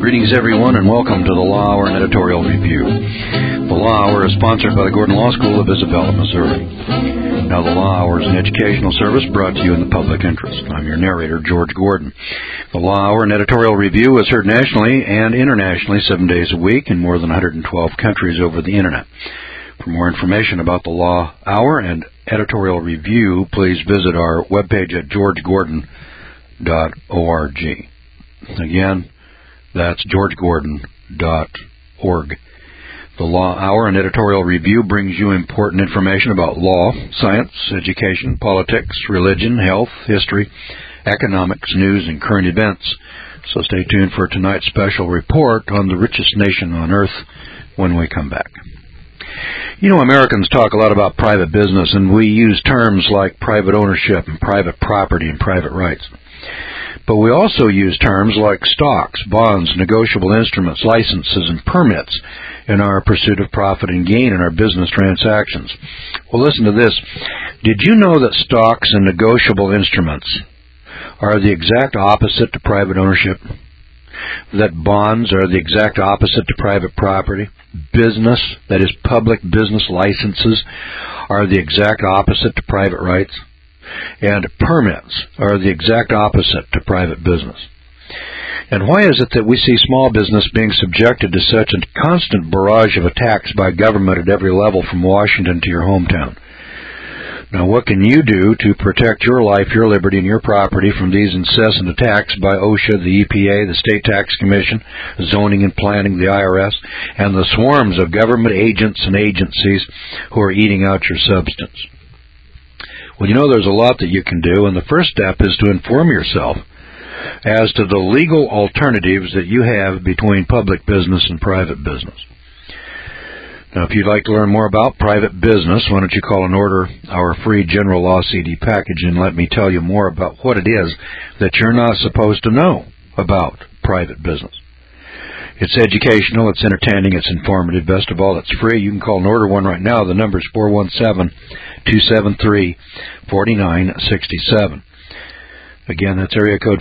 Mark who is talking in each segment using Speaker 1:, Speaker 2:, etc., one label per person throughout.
Speaker 1: Greetings, everyone, and welcome to the Law Hour and Editorial Review. The Law Hour is sponsored by the Gordon Law School of Isabella, Missouri. Now, the Law Hour is an educational service brought to you in the public interest. I'm your narrator, George Gordon. The Law Hour and Editorial Review is heard nationally and internationally 7 days a week in more than 112 countries over the Internet. For more information about the Law Hour and Editorial Review, please visit our webpage at georgegordon.org. Again, that's georgegordon.org. The Law Hour and Editorial Review brings you important information about law, science, education, politics, religion, health, history, economics, news, and current events. So stay tuned for tonight's special report on the richest nation on earth when we come back. You know, Americans talk a lot about private business, and we use terms like private ownership and private property and private rights. But we also use terms like stocks, bonds, negotiable instruments, licenses, and permits in our pursuit of profit and gain in our business transactions. Well, listen to this. Did you know that stocks and negotiable instruments are the exact opposite to private ownership? That bonds are the exact opposite to private property? Business, that is public business licenses, are the exact opposite to private rights? And permits are the exact opposite to private business. And why is it that we see small business being subjected to such a constant barrage of attacks by government at every level from Washington to your hometown? Now, what can you do to protect your life, your liberty, and your property from these incessant attacks by OSHA, the EPA, the State Tax Commission, Zoning and Planning, the IRS, and the swarms of government agents and agencies who are eating out your substance? Well, you know, there's a lot that you can do, and the first step is to inform yourself as to the legal alternatives that you have between public business and private business. Now, if you'd like to learn more about private business, why don't you call and order our free General Law CD package and let me tell you more about what it is that you're not supposed to know about private business. It's educational, it's entertaining, it's informative. Best of all, it's free. You can call and order one right now. The number is 417-273-4967. Again, that's area code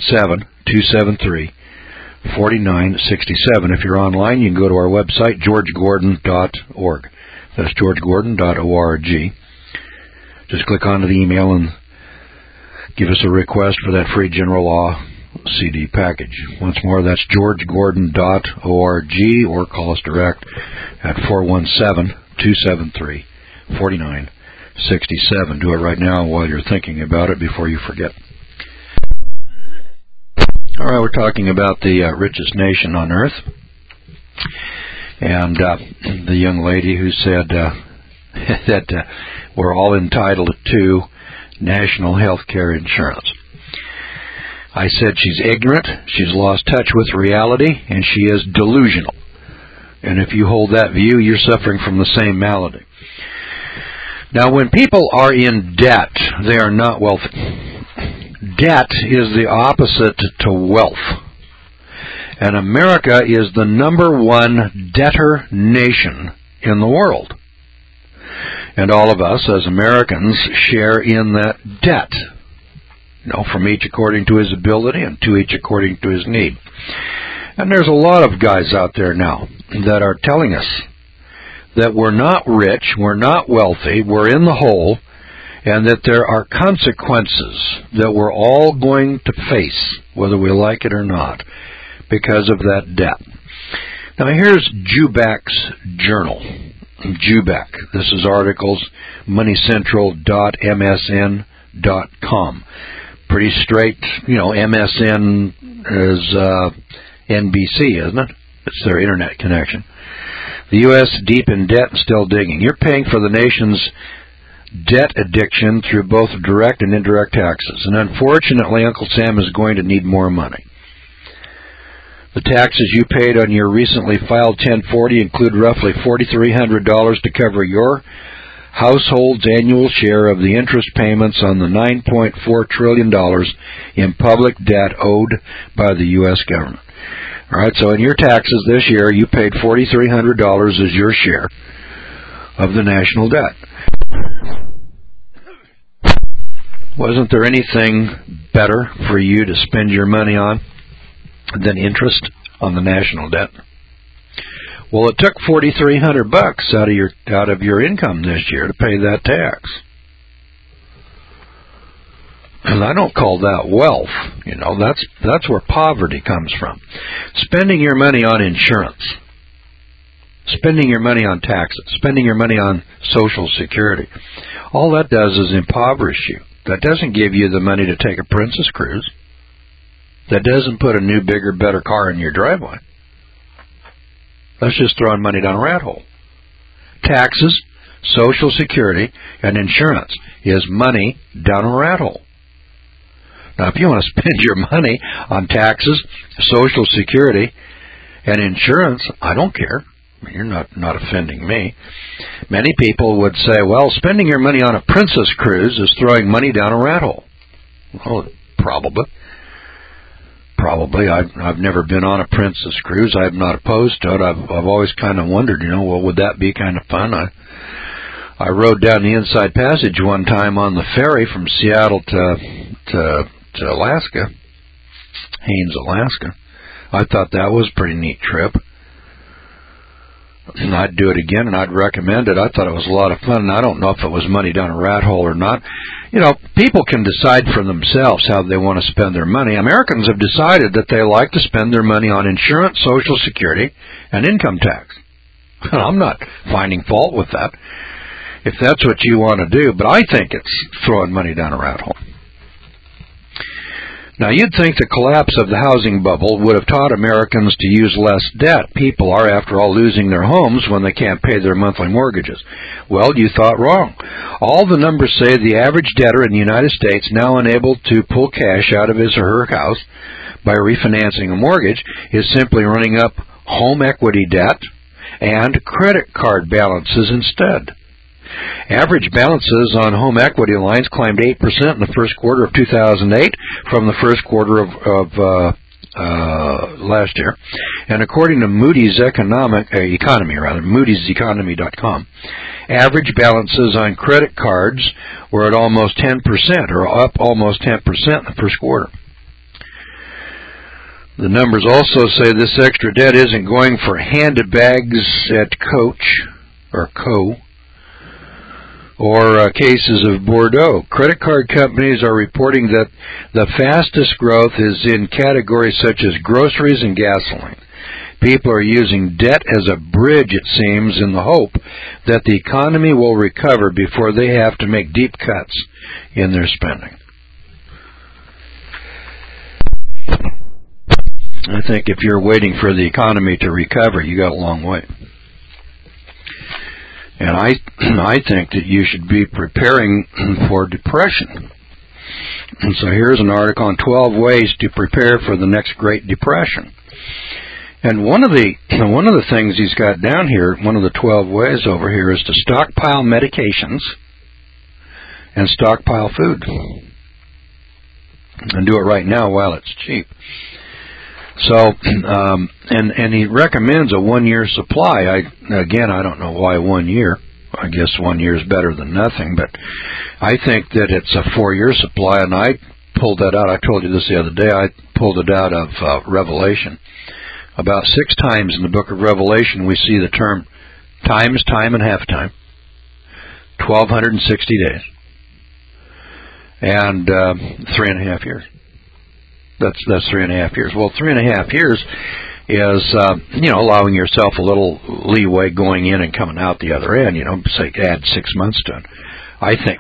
Speaker 1: 417-273-4967. If you're online, you can go to our website, georgegordon.org. That's georgegordon.org. Just click onto the email and give us a request for that free General Law CD package. Once more, that's georgegordon.org, or call us direct at 417-273-4967. Do it right now while you're thinking about it before you forget. All right, we're talking about the richest nation on earth, and the young lady who said that we're all entitled to national health care insurance. I said she's ignorant, she's lost touch with reality, and she is delusional. And if you hold that view, you're suffering from the same malady. Now, when people are in debt, they are not wealthy. Debt is the opposite to wealth. And America is the number one debtor nation in the world. And all of us as Americans share in that debt. From each according to his ability and to each according to his need. And there's a lot of guys out there now that are telling us that we're not rich, we're not wealthy, we're in the hole, and that there are consequences that we're all going to face, whether we like it or not, because of that debt. Now here's Jubek's journal. Jubek. This is articles, moneycentral.msn.com. Pretty straight, MSN is NBC, isn't it? It's their internet connection. The U.S. deep in debt and still digging. You're paying for the nation's debt addiction through both direct and indirect taxes. And unfortunately, Uncle Sam is going to need more money. The taxes you paid on your recently filed 1040 include roughly $4,300 to cover your household's annual share of the interest payments on the $9.4 trillion in public debt owed by the U.S. government. All right, so in your taxes this year, you paid $4,300 as your share of the national debt. Wasn't there anything better for you to spend your money on than interest on the national debt. Well, it took $4,300 out of your income this year to pay that tax. And I don't call that wealth. That's where poverty comes from. Spending your money on insurance, spending your money on taxes, spending your money on Social Security, all that does is impoverish you. That doesn't give you the money to take a princess cruise. That doesn't put a new, bigger, better car in your driveway. That's just throwing money down a rat hole. Taxes, Social Security, and insurance is money down a rat hole. Now, if you want to spend your money on taxes, Social Security, and insurance, I don't care. You're not offending me. Many people would say, well, spending your money on a princess cruise is throwing money down a rat hole. Well, probably. I've never been on a princess cruise. I'm not opposed to it. I've always kind of wondered, well, would that be kind of fun? I rode down the Inside Passage one time on the ferry from Seattle to Alaska, Haines, Alaska. I thought that was a pretty neat trip. And I'd do it again, and I'd recommend it. I thought it was a lot of fun, and I don't know if it was money down a rat hole or not. People can decide for themselves how they want to spend their money. Americans have decided that they like to spend their money on insurance, Social Security, and income tax. I'm not finding fault with that, if that's what you want to do, but I think it's throwing money down a rat hole. Now, you'd think the collapse of the housing bubble would have taught Americans to use less debt. People are, after all, losing their homes when they can't pay their monthly mortgages. Well, you thought wrong. All the numbers say the average debtor in the United States, now unable to pull cash out of his or her house by refinancing a mortgage, is simply running up home equity debt and credit card balances instead. Average balances on home equity lines climbed 8% in the first quarter of 2008 from the first quarter of last year. And according to Moody's Moody'seconomy.com, average balances on credit cards were at almost 10%, or up almost 10% in the first quarter. The numbers also say this extra debt isn't going for handbags at Coach or Co. or cases of Bordeaux. Credit card companies are reporting that the fastest growth is in categories such as groceries and gasoline. People are using debt as a bridge, it seems, in the hope that the economy will recover before they have to make deep cuts in their spending. I think if you're waiting for the economy to recover, you got a long way. And I think that you should be preparing for depression. And so here's an article on 12 ways to prepare for the next Great Depression. And one of the things he's got down here, one of the 12 ways over here, is to stockpile medications and stockpile food. And do it right now while it's cheap. So, and he recommends a 1-year supply. I don't know why 1 year. I guess 1 year is better than nothing, but I think that it's a 4-year supply, and I pulled that out. I told you this the other day. I pulled it out of Revelation. About 6 times in the book of Revelation, we see the term times, time, and half time. 1,260 days. And 3.5 years. That's 3.5 years. Well, 3.5 years is, allowing yourself a little leeway going in and coming out the other end, say add 6 months to it. I think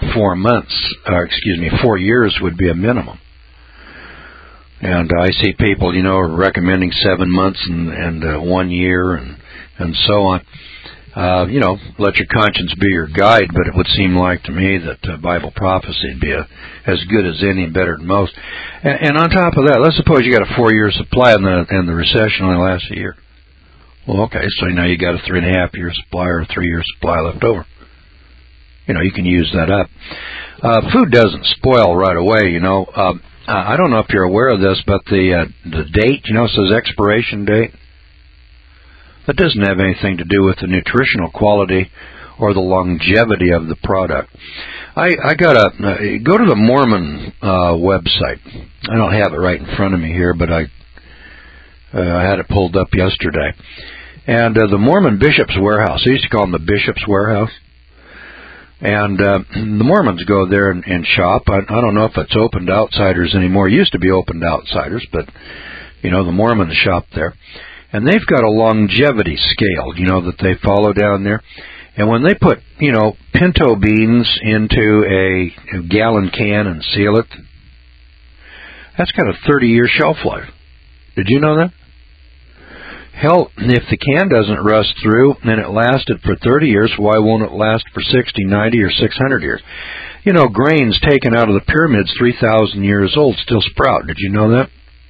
Speaker 1: 4 years would be a minimum. And I see people, recommending 7 months and 1 year and so on. Let your conscience be your guide, but it would seem like to me that Bible prophecy would be as good as any and better than most. And on top of that, let's suppose you got a 4-year supply and the recession only lasts a year. Well, okay, so now you got a 3.5-year supply or a 3-year supply left over. You can use that up. Food doesn't spoil right away, I don't know if you're aware of this, but the date, it says expiration date. That doesn't have anything to do with the nutritional quality or the longevity of the product. I go to the Mormon website. I don't have it right in front of me here, but I had it pulled up yesterday. And the Mormon Bishop's Warehouse, they used to call them the Bishop's Warehouse. And the Mormons go there and shop. I don't know if it's open to outsiders anymore. It used to be open to outsiders, but, the Mormons shop there. And they've got a longevity scale, that they follow down there. And when they put, pinto beans into a gallon can and seal it, that's got a 30-year shelf life. Did you know that? Hell, if the can doesn't rust through and it lasted for 30 years, why won't it last for 60, 90, or 600 years? Grains taken out of the pyramids 3,000 years old still sprout. Did you know that?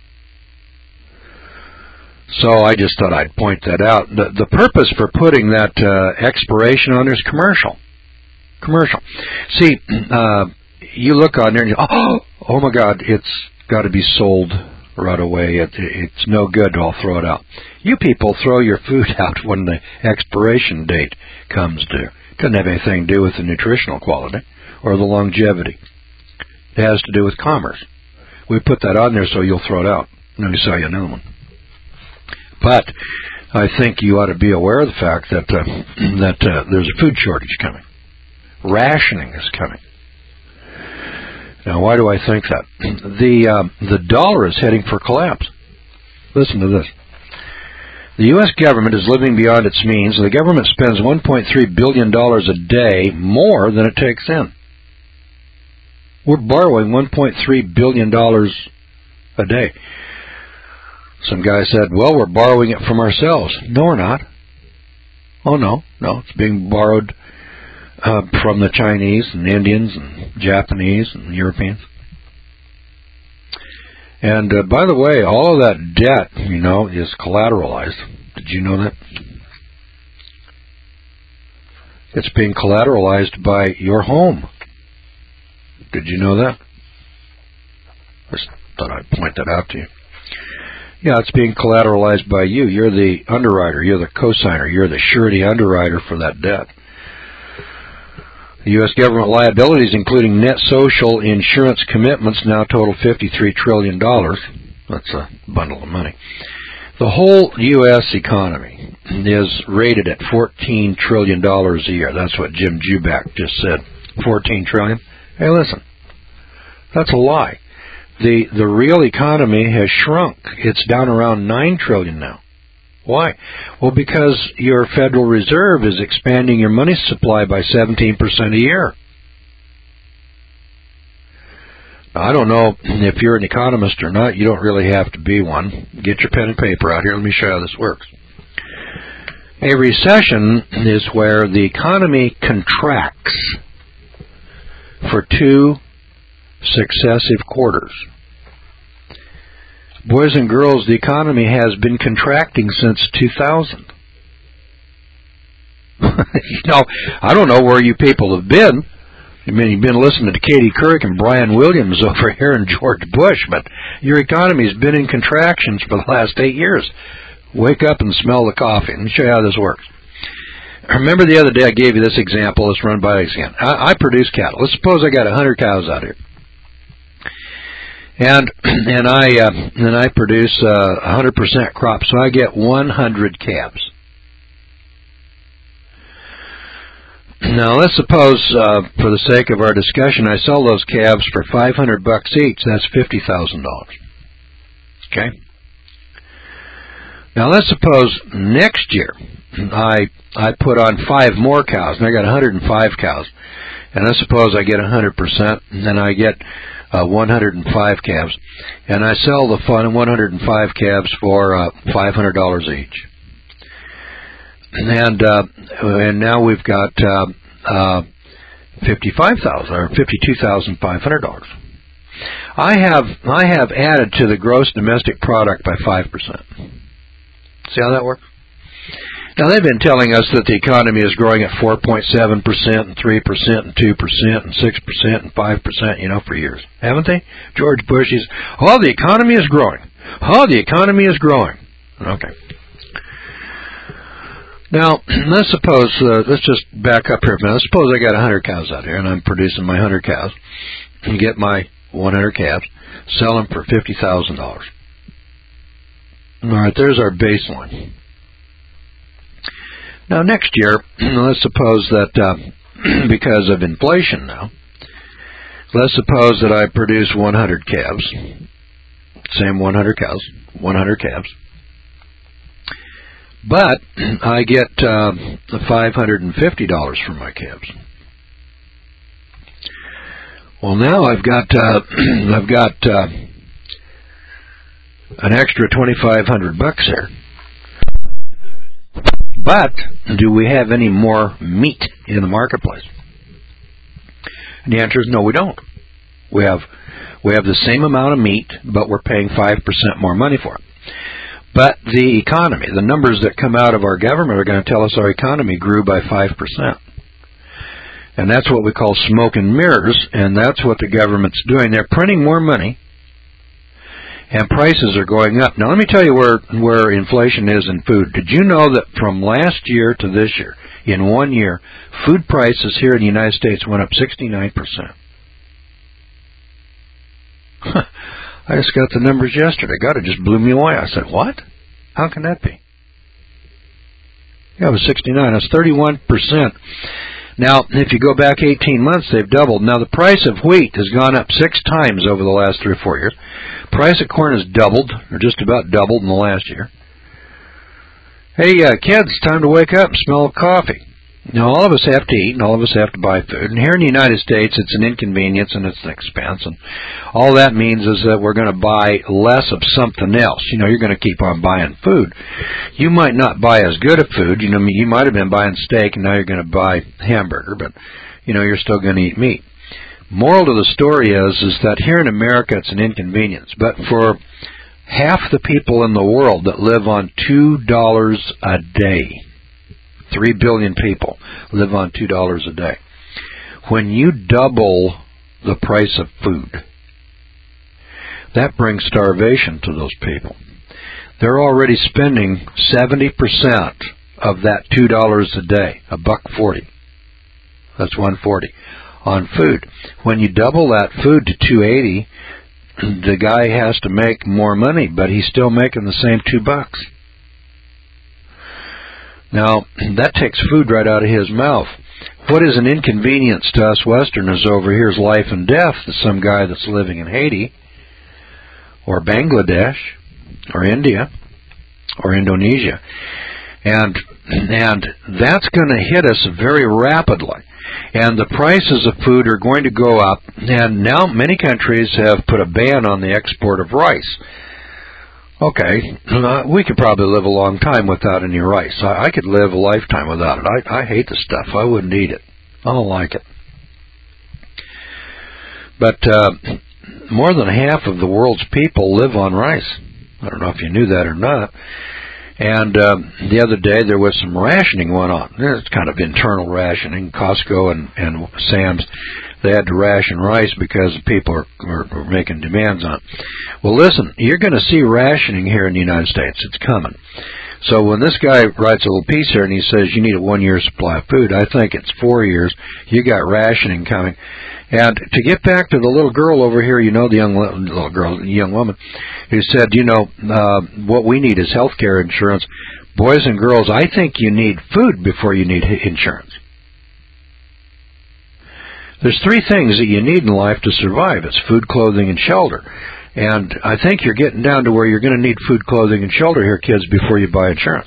Speaker 1: So I just thought I'd point that out. The purpose for putting that expiration on there is commercial. Commercial. See, you look on there and you oh my God, it's got to be sold right away. It's no good. I'll throw it out. You people throw your food out when the expiration date comes due. It doesn't have anything to do with the nutritional quality or the longevity. It has to do with commerce. We put that on there so you'll throw it out. And then we sell you another one. But I think you ought to be aware of the fact that there's a food shortage coming. Rationing is coming. Now, why do I think that? The dollar is heading for collapse. Listen to this. The U.S. government is living beyond its means, and the government spends $1.3 billion a day more than it takes in. We're borrowing $1.3 billion a day. Some guy said, well, we're borrowing it from ourselves. No, we're not. Oh, no, it's being borrowed from the Chinese and Indians and Japanese and Europeans. And by the way, all of that debt, is collateralized. Did you know that? It's being collateralized by your home. Did you know that? I just thought I'd point that out to you. Yeah, it's being collateralized by you. You're the underwriter. You're the cosigner. You're the surety underwriter for that debt. The U.S. government liabilities, including net social insurance commitments, now total $53 trillion. That's a bundle of money. The whole U.S. economy is rated at $14 trillion a year. That's what Jim Juback just said. $14 trillion. Hey, listen. That's a lie. The real economy has shrunk. It's down around $9 trillion now. Why? Well, because your Federal Reserve is expanding your money supply by 17% a year. Now, I don't know if you're an economist or not. You don't really have to be one. Get your pen and paper out here. Let me show you how this works. A recession is where the economy contracts for 2 successive quarters. Boys and girls, the economy has been contracting since 2000. I don't know where you people have been. I mean, you've been listening to Katie Couric and Brian Williams over here and George Bush, but your economy's been in contractions for the last 8 years. Wake up and smell the coffee. Let me show you how this works. Remember the other day I gave you this example. Let's run by it again. I produce cattle. Let's suppose I got 100 cows out here. And I produce 100% crop, so I get 100 calves. Now let's suppose, for the sake of our discussion, I sell those calves for $500 each. That's $50,000. Okay. Now let's suppose next year I put on 5 more cows, and I got 105 cows. And let's suppose I get 100%, and then I get 105 calves, and I sell the 105 calves for $500 each. And now we've got $55,000 or $52,500. I have added to the gross domestic product by 5%. See how that works? Now, they've been telling us that the economy is growing at 4.7% and 3% and 2% and 6% and 5%, for years. Haven't they? George Bush is, the economy is growing. The economy is growing. Okay. Now, let's just back up here a minute. Let's suppose I got 100 cows out here, and I'm producing my 100 cows. And get my 100 calves, sell them for $50,000. All right, there's our baseline. Now, next year, let's suppose that because of inflation now, let's suppose that I produce 100 calves, same 100 cows, 100 calves, but I get $550 for my calves. Well, now I've got an extra $2,500 here. But do we have any more meat in the marketplace? And the answer is no, we don't. We have the same amount of meat, but we're paying 5% more money for it. But the economy, the numbers that come out of our government are going to tell us our economy grew by 5%. And that's what we call smoke and mirrors, and that's what the government's doing. They're printing more money, and prices are going up. Now, let me tell you where inflation is in food. Did you know that from last year to this year, in 1 year, food prices here in the United States went up 69%? I just got the numbers yesterday. God, it just blew me away. I said, what? How can that be? Yeah, it was 69. That's 31%. Now, if you go back 18 months, they've doubled. Now, the price of wheat has gone up 6 times over the last 3 or 4 years. Price of corn has doubled, or just about doubled in the last year. Hey, kids, time to wake up and smell coffee. Now, all of us have to eat, and all of us have to buy food. And here in the United States, it's an inconvenience and it's an expense. And all that means is that we're going to buy less of something else. You know, you're going to keep on buying food. You might not buy as good a food. You know, you might have been buying steak, and now you're going to buy hamburger. But, you know, you're still going to eat meat. Moral to the story is that here in America, it's an inconvenience. But for half the people in the world that live on $2 a day, 3 billion people live on $2 a day. When you double the price of food, that brings starvation to those people. They're already spending 70% of that $2 a day, $1.40. That's $1.40 on food. When you double that food to $2.80, the guy has to make more money, but he's still making the same $2. Now, that takes food right out of his mouth. What is an inconvenience to us Westerners over here is life and death to some guy that's living in Haiti or Bangladesh or India or Indonesia. And that's going to hit us very rapidly. And the prices of food are going to go up. And now many countries have put a ban on the export of rice. Okay, we could probably live a long time without any rice. I could live a lifetime without it. I hate the stuff. I wouldn't eat it. I don't like it. But more than half of the world's people live on rice. I don't know if you knew that or not. And the other day there was some rationing going on. It's kind of internal rationing. Costco and Sam's, they had to ration rice because people are making demands on it. Well, listen, you're going to see rationing here in the United States. It's coming. So when this guy writes a little piece here and he says you need a 1-year supply of food, I think it's 4 years. You got rationing coming. And to get back to the little girl over here, you know, the young woman, who said, you know, what we need is health care insurance. Boys and girls, I think you need food before you need insurance. There's 3 things that you need in life to survive. It's food, clothing, and shelter. And I think you're getting down to where you're going to need food, clothing, and shelter here, kids, before you buy insurance.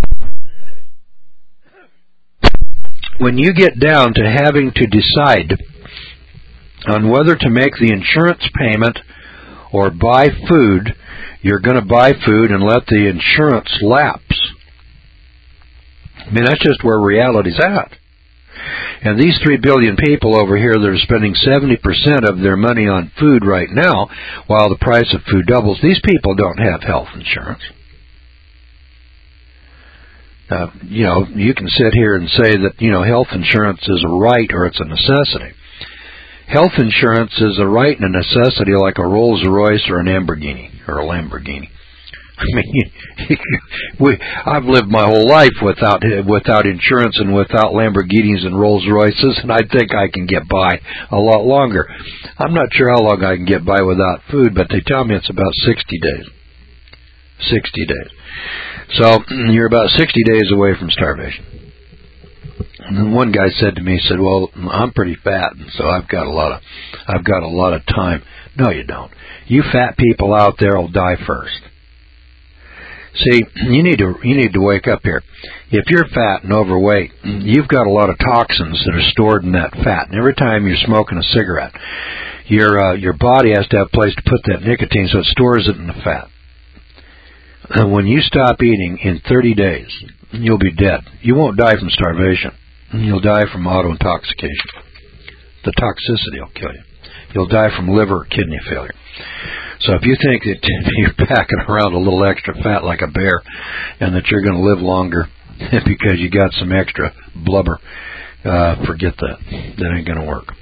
Speaker 1: When you get down to having to decide on whether to make the insurance payment or buy food, you're going to buy food and let the insurance lapse. I mean, that's just where reality's at. And these 3 billion people over here that are spending 70% of their money on food right now, while the price of food doubles, these people don't have health insurance. You know, you can sit here and say that, you know, health insurance is a right or it's a necessity. Health insurance is a right and a necessity like a Rolls-Royce or an Lamborghini or a Lamborghini. I mean, I've lived my whole life without insurance and without Lamborghinis and Rolls-Royces, and I think I can get by a lot longer. I'm not sure how long I can get by without food, but they tell me it's about 60 days. 60 days. So you're about 60 days away from starvation. And then one guy said to me, he said, "Well, I'm pretty fat, and so I've got a lot of time." No, you don't. You fat people out there will die first. See, you need to wake up here. If you're fat and overweight, you've got a lot of toxins that are stored in that fat. And every time you're smoking a cigarette, your body has to have a place to put that nicotine, so it stores it in the fat. And when you stop eating in 30 days, you'll be dead. You won't die from starvation. You'll die from auto-intoxication. The toxicity will kill you. You'll die from liver or kidney failure. So if you think that you're packing around a little extra fat like a bear and that you're going to live longer because you got some extra blubber, forget that. That ain't going to work.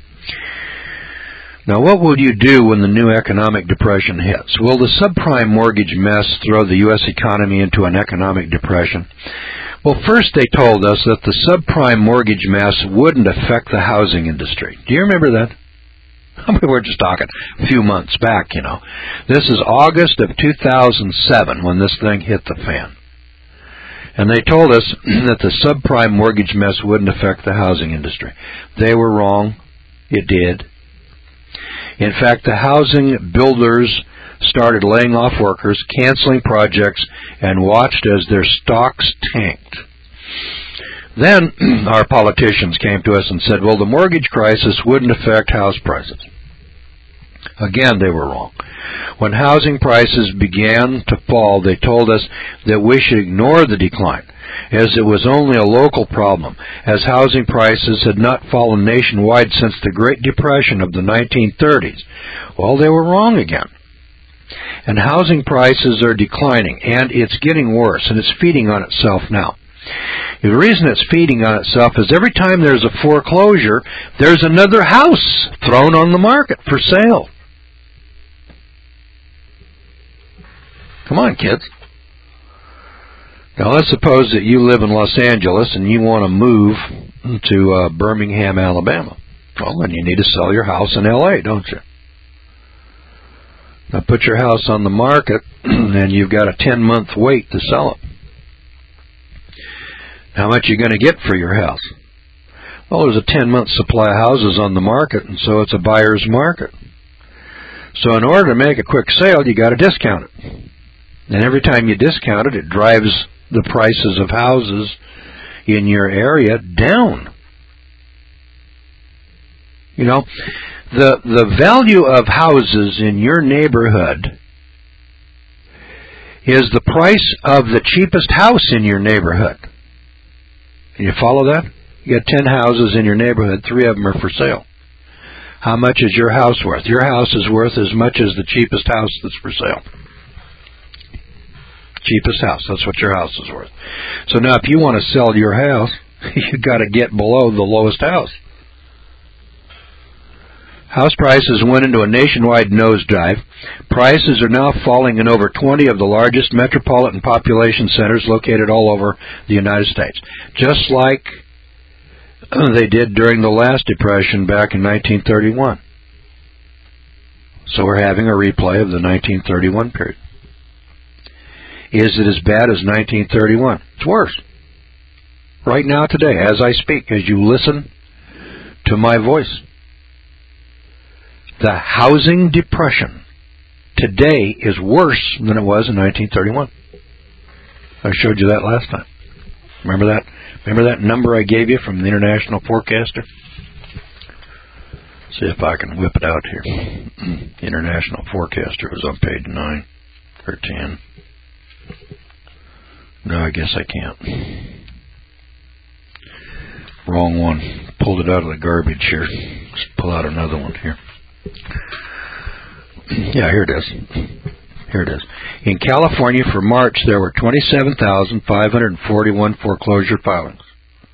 Speaker 1: Now, what will you do when the new economic depression hits? Will the subprime mortgage mess throw the U.S. economy into an economic depression? Well, first they told us that the subprime mortgage mess wouldn't affect the housing industry. Do you remember that? I mean, we're just talking a few months back, you know. This is August of 2007 when this thing hit the fan. And they told us that the subprime mortgage mess wouldn't affect the housing industry. They were wrong. It did. In fact, the housing builders started laying off workers, canceling projects, and watched as their stocks tanked. Then our politicians came to us and said, well, the mortgage crisis wouldn't affect house prices. Again, they were wrong. When housing prices began to fall, they told us that we should ignore the decline, as it was only a local problem, as housing prices had not fallen nationwide since the Great Depression of the 1930s. Well, they were wrong again. And housing prices are declining, and it's getting worse, and it's feeding on itself now. The reason it's feeding on itself is every time there's a foreclosure, there's another house thrown on the market for sale. Come on, kids. Now, let's suppose that you live in Los Angeles and you want to move to Birmingham, Alabama. Well, then you need to sell your house in L.A., don't you? Now, put your house on the market, and you've got a 10-month wait to sell it. How much are you going to get for your house? Well, there's a 10-month supply of houses on the market, and so it's a buyer's market. So in order to make a quick sale, you got to discount it. And every time you discount it, it drives the prices of houses in your area down. You know, the value of houses in your neighborhood is the price of the cheapest house in your neighborhood. Can you follow that? You got 10 houses in your neighborhood, 3 of them are for sale. How much is your house worth? Your house is worth as much as the cheapest house that's for sale. Cheapest house, that's what your house is worth. So now if you want to sell your house, you've got to get below the lowest house. House prices went into a nationwide nosedive. Prices are now falling in over 20 of the largest metropolitan population centers located all over the United States, just like they did during the last depression back in 1931. So we're having a replay of the 1931 period. Is it as bad as 1931? It's worse. Right now, today, as I speak, as you listen to my voice. The housing depression today is worse than it was in 1931. I showed you that last time. Remember that? Remember that number I gave you from the International Forecaster? See if I can whip it out here. International Forecaster was on page 9 or 10. No, I guess I can't. Wrong one. Pulled it out of the garbage here. Let's pull out another one here. Yeah, here it is. Here it is. In California for March, there were 27,541 foreclosure filings,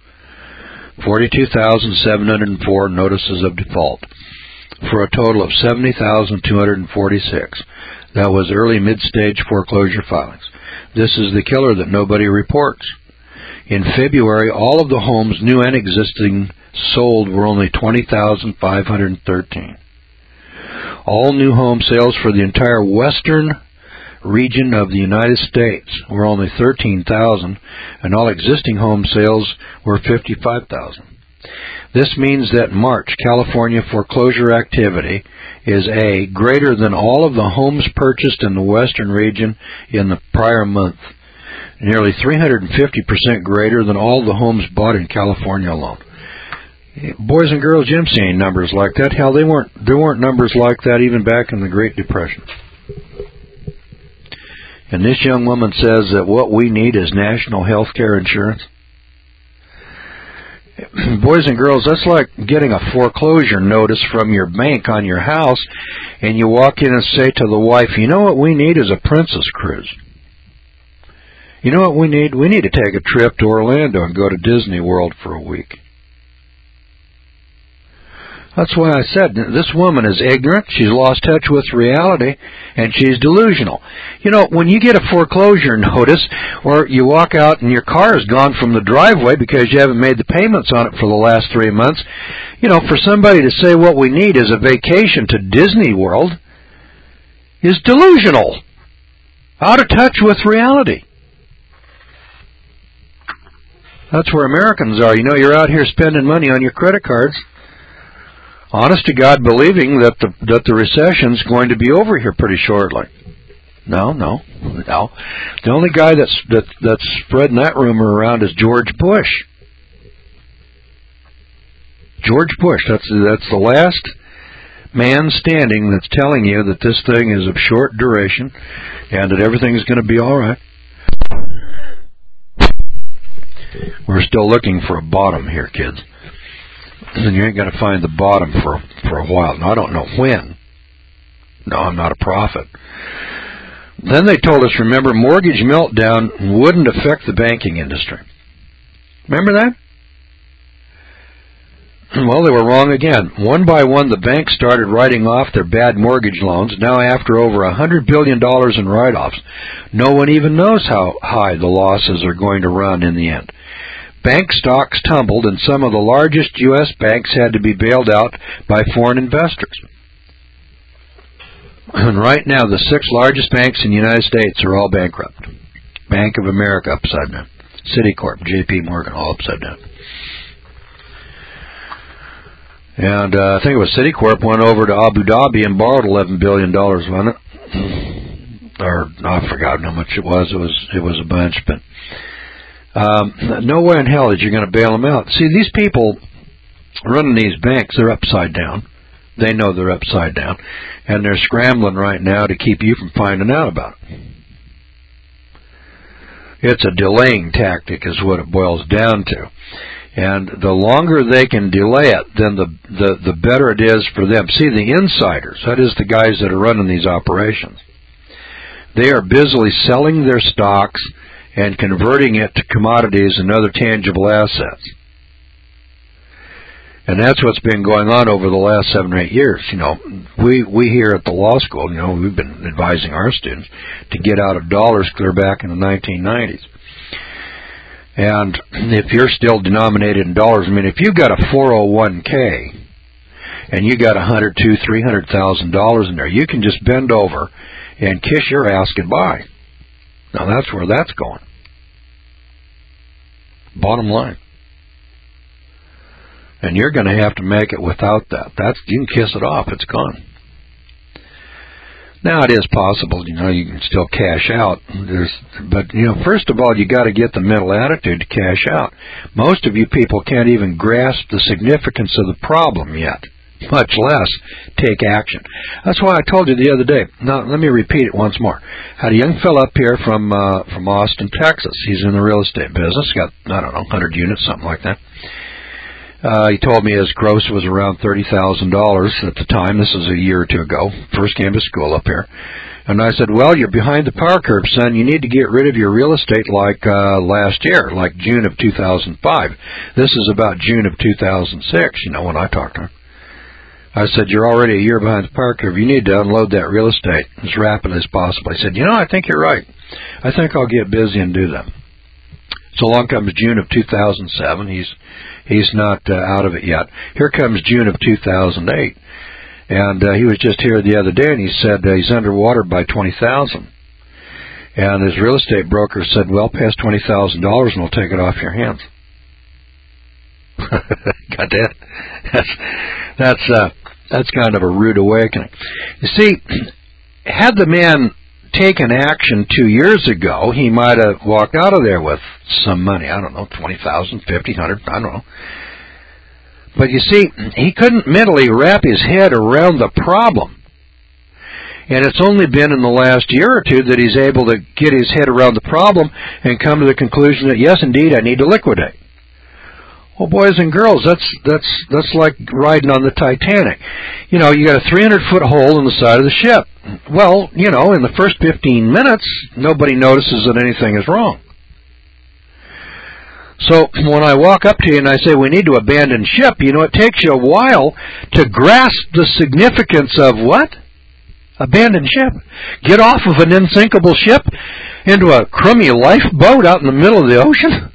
Speaker 1: 42,704 notices of default, for a total of 70,246. That was early mid-stage foreclosure filings. This is the killer that nobody reports. In February, all of the homes, new and existing, sold were only 20,513. All new home sales for the entire western region of the United States were only 13,000, and all existing home sales were 55,000. This means that in March, California foreclosure activity is greater than all of the homes purchased in the western region in the prior month, nearly 350% greater than all the homes bought in California alone. Boys and girls, Jim's seeing numbers like that. Hell, there weren't numbers like that even back in the Great Depression. And this young woman says that what we need is national health care insurance. Boys and girls, that's like getting a foreclosure notice from your bank on your house, and you walk in and say to the wife, you know what we need is a princess cruise. You know what we need? We need to take a trip to Orlando and go to Disney World for a week. That's why I said this woman is ignorant, she's lost touch with reality, and she's delusional. You know, when you get a foreclosure notice, or you walk out and your car is gone from the driveway because you haven't made the payments on it for the last 3 months, you know, for somebody to say what we need is a vacation to Disney World is delusional, out of touch with reality. That's where Americans are. You know, you're out here spending money on your credit cards, honest to God, believing that the recession's going to be over here pretty shortly. No. The only guy that's spreading that rumor around is George Bush. George Bush. That's the last man standing that's telling you that this thing is of short duration and that everything's going to be all right. We're still looking for a bottom here, kids. And you ain't going to find the bottom for a while. Now, I don't know when. No, I'm not a prophet. Then they told us, remember, mortgage meltdown wouldn't affect the banking industry. Remember that? Well, they were wrong again. One by one, the banks started writing off their bad mortgage loans. Now, after over $100 billion in write-offs, no one even knows how high the losses are going to run in the end. Bank stocks tumbled, and some of the largest U.S. banks had to be bailed out by foreign investors. And right now, the 6 largest banks in the United States are all bankrupt. Bank of America, upside down. Citicorp, J.P. Morgan, all upside down. And I think it was Citicorp went over to Abu Dhabi and borrowed $11 billion, wasn't it? Or I forgot how much it was. It was a bunch, but no way in hell that you're going to bail them out. See, these people running these banks, they're upside down. They know they're upside down, and they're scrambling right now to keep you from finding out about it. It's a delaying tactic is what it boils down to. And the longer they can delay it, then the better it is for them. See, the insiders, that is the guys that are running these operations, they are busily selling their stocks and converting it to commodities and other tangible assets. And that's what's been going on over the last 7 or 8 years. You know, we here at the law school, you know, we've been advising our students to get out of dollars clear back in the 1990s. And if you're still denominated in dollars, I mean, if you've got a 401k and you got $100,000, $200,000, $300,000 in there, you can just bend over and kiss your ass goodbye. Now that's where that's going. Bottom line. And you're going to have to make it without that. You can kiss it off. It's gone. Now it is possible, you know, you can still cash out. But you know, first of all, you got to get the mental attitude to cash out. Most of you people can't even grasp the significance of the problem yet, much less take action. That's why I told you the other day. Now let me repeat it once more. Had a young fellow up here from Austin, Texas. He's in the real estate business. Got, I don't know, 100 units, something like that. He told me his gross was around $30,000 at the time. This was a year or two ago. First came to school up here. And I said, well, you're behind the power curve, son. You need to get rid of your real estate like last year, like June of 2005. This is about June of 2006, you know, when I talked to him. I said, you're already a year behind the power curve. You need to unload that real estate as rapidly as possible. He said, you know, I think you're right. I think I'll get busy and do that. So along comes June of 2007. He's not out of it yet. Here comes June of 2008. And he was just here the other day, and he said he's underwater by 20,000. And his real estate broker said, well, pay us $20,000 and we'll take it off your hands. Got that? That's kind of a rude awakening. You see, had the man taken action 2 years ago, he might have walked out of there with some money. I don't know, $20,000, $50,000, I don't know. But you see, he couldn't mentally wrap his head around the problem. And it's only been in the last year or two that he's able to get his head around the problem and come to the conclusion that, yes, indeed, I need to liquidate. Well, boys and girls, that's like riding on the Titanic. You know, you got a 300-foot hole in the side of the ship. Well, you know, in the first 15 minutes, nobody notices that anything is wrong. So when I walk up to you and I say we need to abandon ship, you know, it takes you a while to grasp the significance of what? Abandon ship. Get off of an unsinkable ship into a crummy lifeboat out in the middle of the ocean?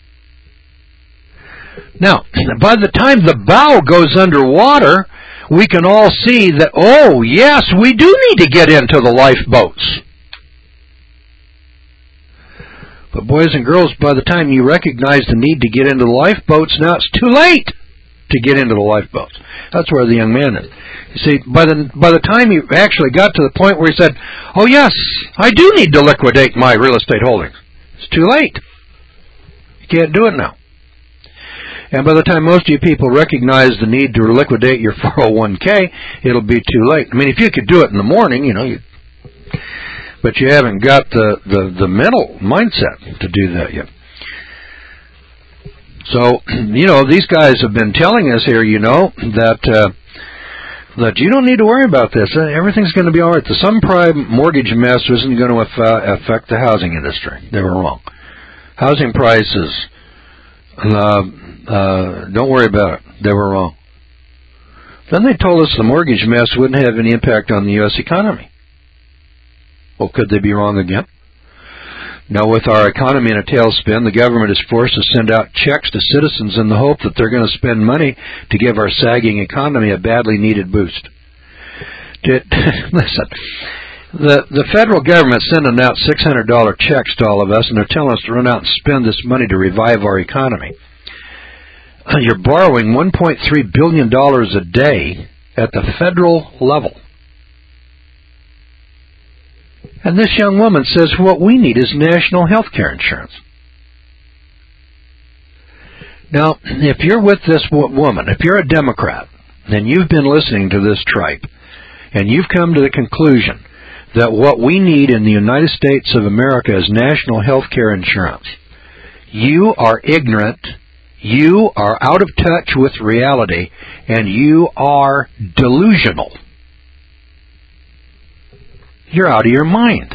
Speaker 1: Now, by the time the bow goes underwater, we can all see that, oh, yes, we do need to get into the lifeboats. But boys and girls, by the time you recognize the need to get into the lifeboats, now it's too late to get into the lifeboats. That's where the young man is. You see, by the time he actually got to the point where he said, oh, yes, I do need to liquidate my real estate holdings, it's too late. You can't do it now. And by the time most of you people recognize the need to liquidate your 401k, it'll be too late. I mean, if you could do it in the morning, you know, but you haven't got the mental mindset to do that yet. So, you know, these guys have been telling us here, you know, that you don't need to worry about this. Everything's going to be all right. The subprime mortgage mess isn't going to affect the housing industry. They were wrong. Housing prices, don't worry about it. They were wrong. Then they told us the mortgage mess wouldn't have any impact on the U.S. economy. Well, could they be wrong again? Now, with our economy in a tailspin, the government is forced to send out checks to citizens in the hope that they're going to spend money to give our sagging economy a badly needed boost. Listen, the federal government's sending out $600 checks to all of us, and they're telling us to run out and spend this money to revive our economy. You're borrowing $1.3 billion a day at the federal level. And this young woman says what we need is national health care insurance. Now, if you're with this woman, if you're a Democrat, and you've been listening to this tripe, and you've come to the conclusion that what we need in the United States of America is national health care insurance, you are ignorant, you are out of touch with reality, and you are delusional. You're out of your mind.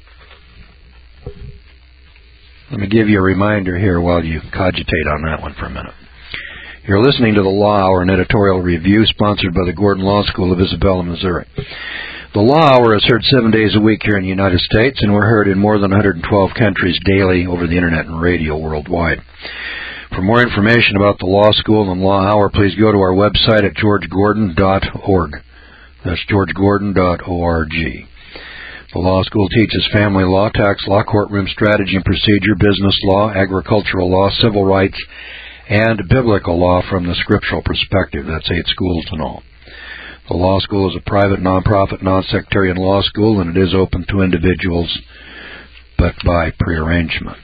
Speaker 1: Let me give you a reminder here while you cogitate on that one for a minute. You're listening to the Law Hour, an editorial review sponsored by the Gordon Law School of Isabella, Missouri. The Law Hour is heard 7 days a week here in the United States, and we're heard in more than 112 countries daily over the Internet and radio worldwide. For more information about the Law School and Law Hour, please go to our website at georgegordon.org. That's georgegordon.org. The law school teaches family law, tax law, courtroom strategy and procedure, business law, agricultural law, civil rights, and biblical law from the scriptural perspective. That's 8 schools in all. The law school is a private, non-profit, non-sectarian law school, and it is open to individuals, but by prearrangement.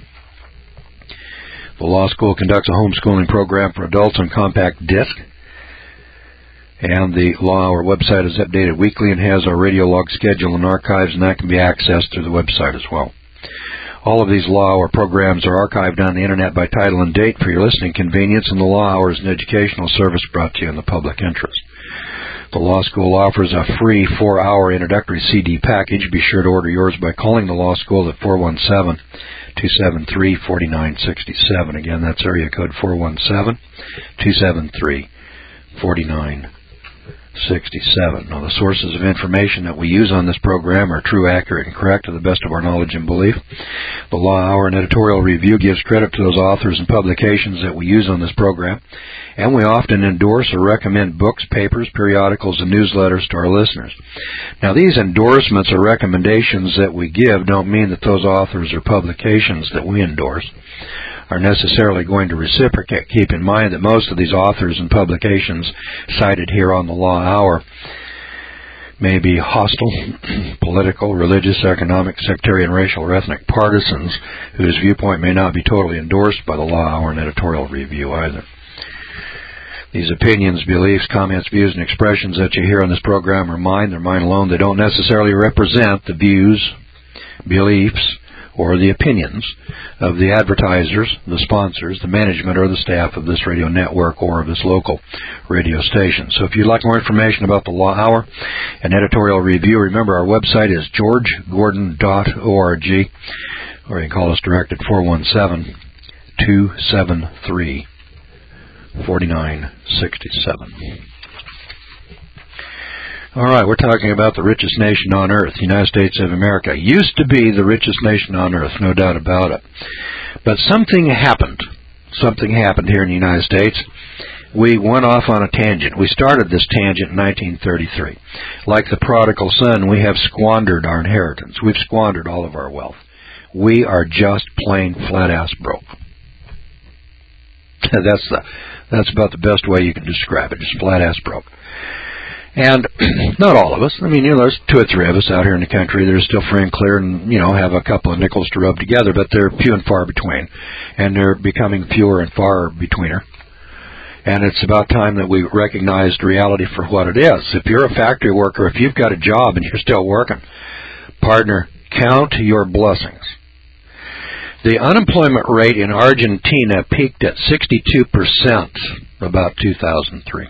Speaker 1: The law school conducts a homeschooling program for adults on compact disc. And the Law Hour website is updated weekly and has our radio log schedule and archives, and that can be accessed through the website as well. All of these Law Hour programs are archived on the Internet by title and date for your listening convenience, and the Law Hour is an educational service brought to you in the public interest. The Law School offers a free 4-hour introductory CD package. Be sure to order yours by calling the Law School at 417-273-4967. Again, that's area code 417-273-4967. 67. Now, the sources of information that we use on this program are true, accurate, and correct to the best of our knowledge and belief. The Law Hour and Editorial Review gives credit to those authors and publications that we use on this program, and we often endorse or recommend books, papers, periodicals, and newsletters to our listeners. Now, these endorsements or recommendations that we give don't mean that those authors or publications that we endorse are necessarily going to reciprocate. Keep in mind that most of these authors and publications cited here on the Law Hour may be hostile, political, religious, economic, sectarian, racial, or ethnic partisans whose viewpoint may not be totally endorsed by the Law Hour and Editorial Review either. These opinions, beliefs, comments, views, and expressions that you hear on this program are mine. They're mine alone. They don't necessarily represent the views, beliefs, or the opinions of the advertisers, the sponsors, the management, or the staff of this radio network or of this local radio station. So if you'd like more information about the Law Hour and Editorial Review, remember our website is georgegordon.org, or you can call us direct at 417-273-4967. All right, we're talking about the richest nation on earth, the United States of America. Used to be the richest nation on earth, no doubt about it. But something happened. Something happened here in the United States. We went off on a tangent. We started this tangent in 1933. Like the prodigal son, we have squandered our inheritance. We've squandered all of our wealth. We are just plain flat-ass broke. That's about the best way you can describe it, just flat-ass broke. And not all of us. I mean, there's 2 or 3 of us out here in the country that are still free and clear and, have a couple of nickels to rub together, but they're few and far between. And they're becoming fewer and far betweener. And it's about time that we recognized reality for what it is. If you're a factory worker, if you've got a job and you're still working, partner, count your blessings. The unemployment rate in Argentina peaked at 62% about 2003.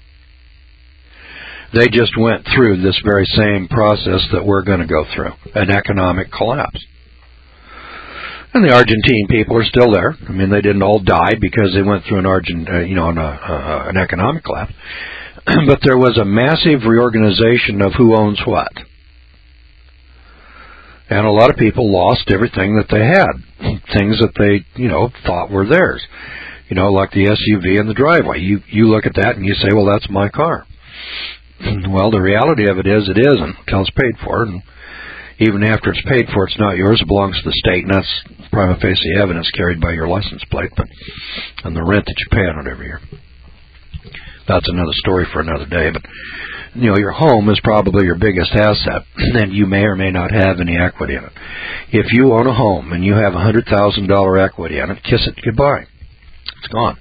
Speaker 1: They just went through this very same process that we're going to go through, an economic collapse. And the Argentine people are still there. I mean, they didn't all die because they went through an economic collapse. But there was a massive reorganization of who owns what. And a lot of people lost everything that they had, things that they, thought were theirs. Like the SUV in the driveway. You look at that and you say, well, that's my car. Well, the reality of it is it isn't until it's paid for. And even after it's paid for, it's not yours. It belongs to the state, and that's prima facie evidence carried by your license plate and the rent that you pay on it every year. That's another story for another day. But, your home is probably your biggest asset, and you may or may not have any equity in it. If you own a home and you have $100,000 equity in it, kiss it goodbye. It's gone.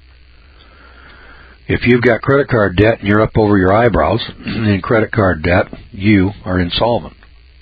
Speaker 1: If you've got credit card debt and you're up over your eyebrows in credit card debt, you are insolvent.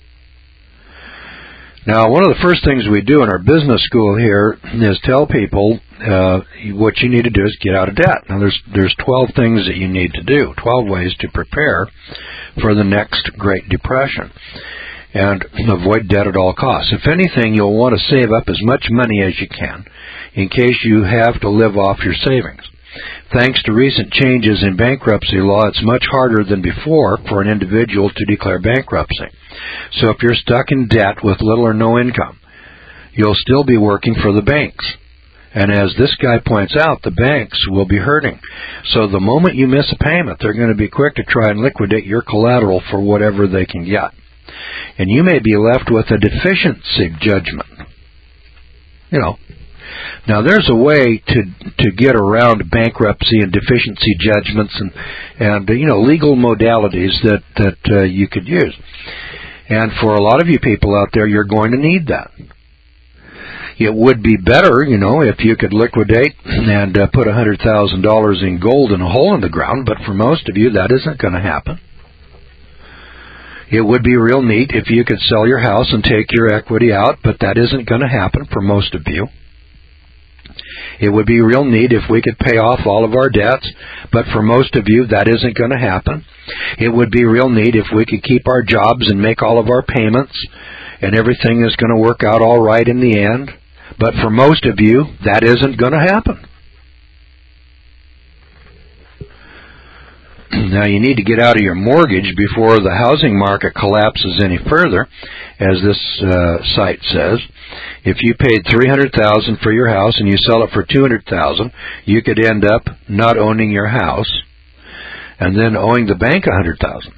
Speaker 1: Now, one of the first things we do in our business school here is tell people what you need to do is get out of debt. Now, there's 12 things that you need to do, 12 ways to prepare for the next Great Depression and avoid debt at all costs. If anything, you'll want to save up as much money as you can in case you have to live off your savings. Thanks to recent changes in bankruptcy law, it's much harder than before for an individual to declare bankruptcy. So if you're stuck in debt with little or no income, you'll still be working for the banks. And as this guy points out, the banks will be hurting. So the moment you miss a payment, they're going to be quick to try and liquidate your collateral for whatever they can get. And you may be left with a deficiency judgment. Now, there's a way to get around bankruptcy and deficiency judgments and legal modalities that you could use. And for a lot of you people out there, you're going to need that. It would be better, if you could liquidate and put $100,000 in gold in a hole in the ground, but for most of you, that isn't going to happen. It would be real neat if you could sell your house and take your equity out, but that isn't going to happen for most of you. It would be real neat if we could pay off all of our debts, but for most of you, that isn't going to happen. It would be real neat if we could keep our jobs and make all of our payments, and everything is going to work out all right in the end. But for most of you, that isn't going to happen. Now, you need to get out of your mortgage before the housing market collapses any further, as this site says. If you paid $300,000 for your house and you sell it for $200,000, you could end up not owning your house and then owing the bank $100,000.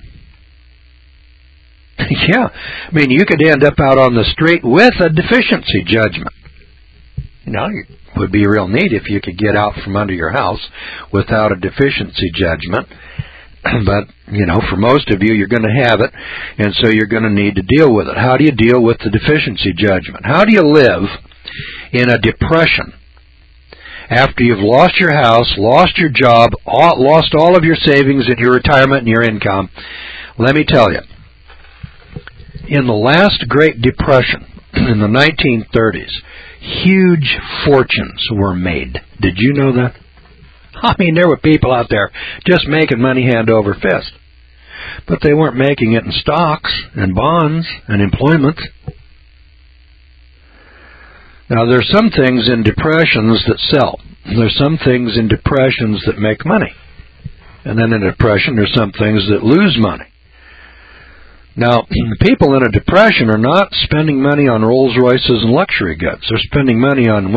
Speaker 1: Yeah, I mean, you could end up out on the street with a deficiency judgment. You know, it would be real neat if you could get out from under your house without a deficiency judgment. But, you know, for most of you, you're going to have it, and so you're going to need to deal with it. How do you deal with the deficiency judgment? How do you live in a depression after you've lost your house, lost your job, lost all of your savings and your retirement and your income? Let me tell you, in the last Great Depression, in the 1930s, huge fortunes were made. Did you know that? I mean, there were people out there just making money hand over fist. But they weren't making it in stocks and bonds and employment. Now, there's some things in depressions that sell. There's some things in depressions that make money. And then in a depression, there's some things that lose money. Now, people in a depression are not spending money on Rolls Royces and luxury goods. They're spending money on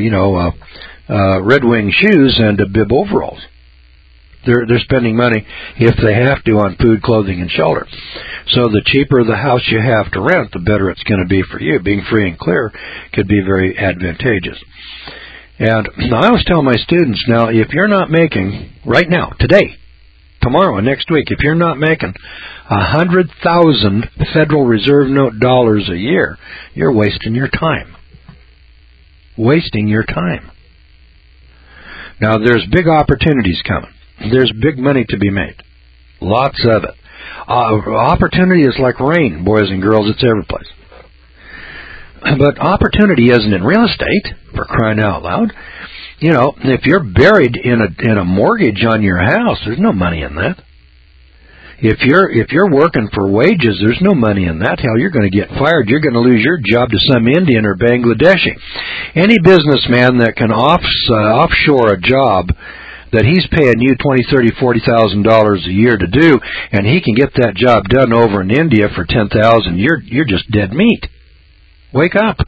Speaker 1: Red Wing shoes and bib overalls. They're spending money, if they have to, on food, clothing, and shelter. So the cheaper the house you have to rent, the better it's going to be for you. Being free and clear could be very advantageous. And I always tell my students, now, if you're not making, right now, today, tomorrow, and next week, if you're not making 100,000 Federal Reserve Note dollars a year, you're wasting your time. Wasting your time. Now, there's big opportunities coming. There's big money to be made. Lots of it. Opportunity is like rain, boys and girls. It's every place. But opportunity isn't in real estate, for crying out loud. You know, if you're buried in a mortgage on your house, there's no money in that. If you're working for wages, there's no money in that. Hell, you're going to get fired. You're going to lose your job to some Indian or Bangladeshi. Any businessman that can offshore a job that he's paying you $20,000, $30,000, $40,000 a year to do, and he can get that job done over in India for $10,000, you're just dead meat. Wake up.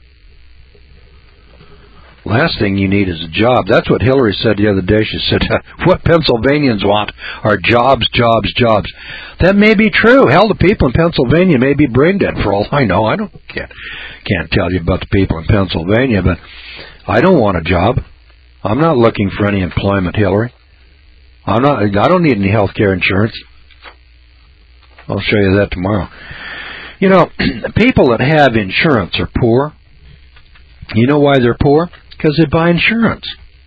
Speaker 1: Last thing you need is a job. That's what Hillary said the other day. She said, what Pennsylvanians want are jobs, jobs, jobs. That may be true. Hell, the people in Pennsylvania may be brain dead for all I know. Can't tell you about the people in Pennsylvania, but I don't want a job. I'm not looking for any employment, Hillary. I don't need any health care insurance. I'll show you that tomorrow. You know, people that have insurance are poor. You know why they're poor? Because they buy insurance.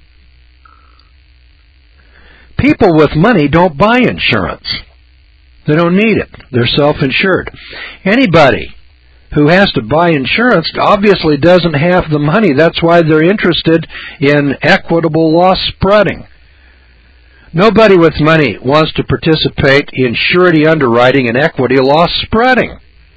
Speaker 1: People with money don't buy insurance. They don't need it. They're self-insured. Anybody who has to buy insurance obviously doesn't have the money. That's why they're interested in equitable loss spreading. Nobody with money wants to participate in surety underwriting and equity loss spreading.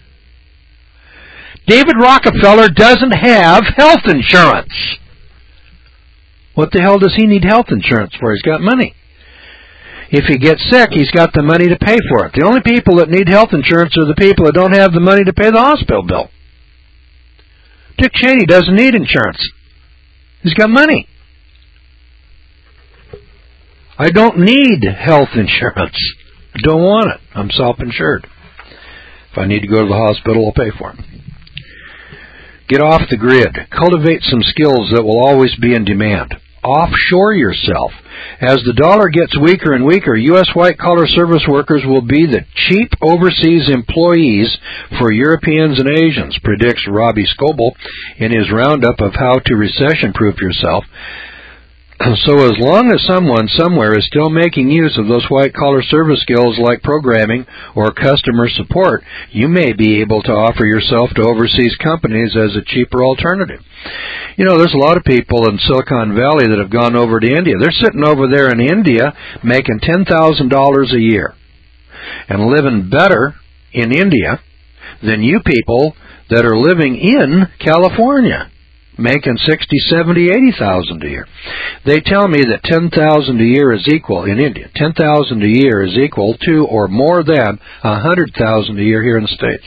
Speaker 1: David Rockefeller doesn't have health insurance. What the hell does he need health insurance for? He's got money. If he gets sick, he's got the money to pay for it. The only people that need health insurance are the people that don't have the money to pay the hospital bill. Dick Cheney doesn't need insurance. He's got money. I don't need health insurance. I don't want it. I'm self-insured. If I need to go to the hospital, I'll pay for it. Get off the grid. Cultivate some skills that will always be in demand. Offshore yourself. As the dollar gets weaker and weaker, U.S. white-collar service workers will be the cheap overseas employees for Europeans and Asians, predicts Robbie Scoble in his roundup of how to recession-proof yourself. So as long as someone somewhere is still making use of those white-collar service skills like programming or customer support, you may be able to offer yourself to overseas companies as a cheaper alternative. You know, there's a lot of people in Silicon Valley that have gone over to India. They're sitting over there in India making $10,000 a year and living better in India than you people that are living in California. making 60, 70, 80,000 a year. They tell me that 10,000 a year is equal in India. 10,000 a year is equal to or more than 100,000 a year here in the States.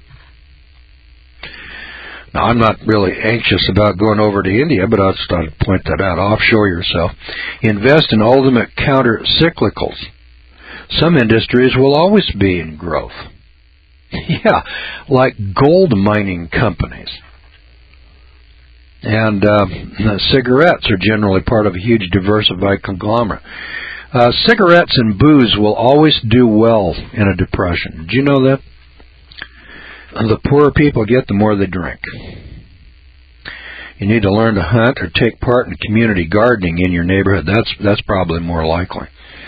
Speaker 1: Now, I'm not really anxious about going over to India, but I just thought I'd point that out. Offshore yourself. Invest in ultimate counter-cyclicals. Some industries will always be in growth. Yeah, like gold mining companies. And cigarettes are generally part of a huge diversified conglomerate. Cigarettes and booze will always do well in a depression. Did you know that? The poorer people get, the more they drink. You need to learn to hunt or take part in community gardening in your neighborhood. That's probably more likely.